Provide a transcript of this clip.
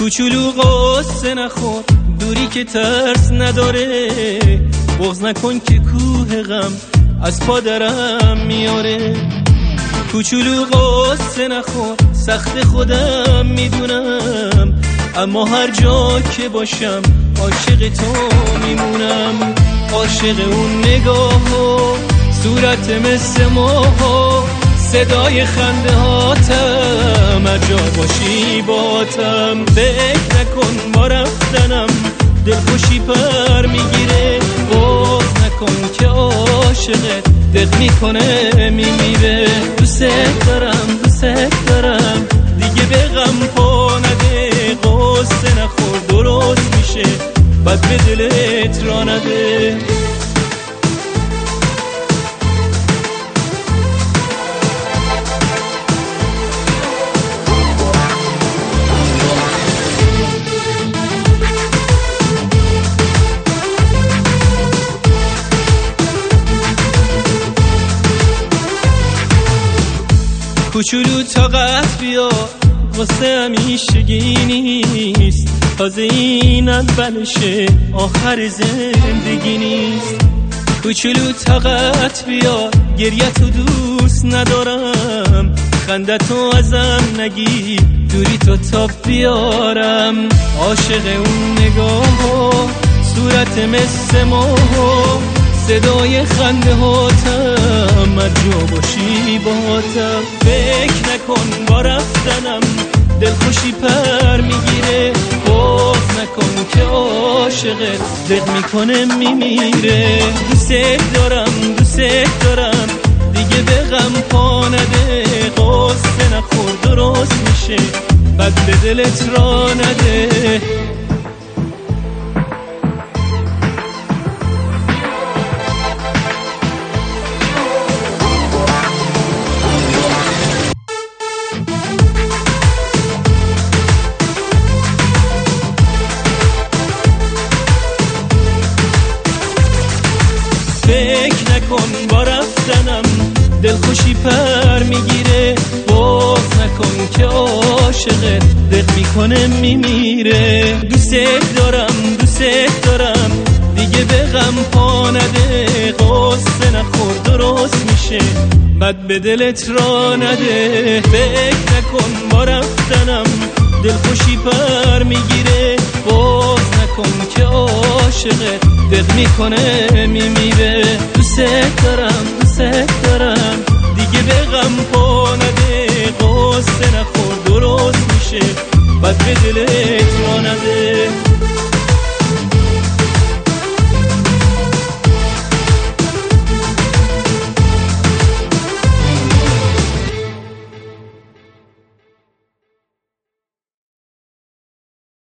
کوچولو قصه نخور، دوری که ترس نداره، بغض نکن که کوه غم از پادرم میاره. کوچولو قصه نخور، سخت خودم میدونم، اما هر جا که باشم عاشق تو میمونم. عاشق اون نگاه و صورت مثل ماه، صدای خنده هاتم، هر جا باشی باتم. فکر نکن با رفتنم دلخوشی پر میگیره، بغض نکن که عاشقت دق میکنه میمیره. دوست دارم دیگه به غم پا نده، قصه نخور درست میشه بعد به دلت را نده. کوچولو طاقت بیا، واسه همیشگی نیست، تازه این اولشه آخر زندگی نیست. کوچولو طاقت بیا، گریه تو دوست ندارم، خنده تو ازم نگی، دوری تو تا بیارم. عاشق اون نگاه، صورت مثل ماه، صدای خنده هاتم، هر جا باشی باتم. فکر نکن با رفتنم دلخوشی پر میگیره، بغض نکن که عاشقت دق میکنه میمیره. دوست دارم دیگه به غم پا نده، قصه نخور درست میشه بعد به دلت را نده. فکر نکن با رفتنم دلخوشی پر میگیره، بغض نکن که عاشقت دق میکنه میمیره. دوست دارم دیگه به غم پا نده، قصه نخور درست میشه بعد به دلت را نده. فکر نکن با رفتنم دلخوشی پر میگیره، بغض نکن که عاشقت دق میکنه میمیره. دوست دارم دیگه به غم